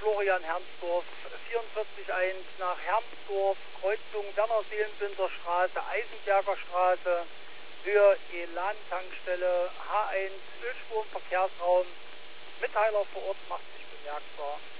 Florian Hermsdorf, 44.1 nach Hermsdorf, Kreuzung Werner-Seelenbinder Straße, Eisenberger Straße, Höhe Elan-Tankstelle, H1, Ölspuren, Verkehrsraum. Mitteiler vor Ort macht sich bemerkbar.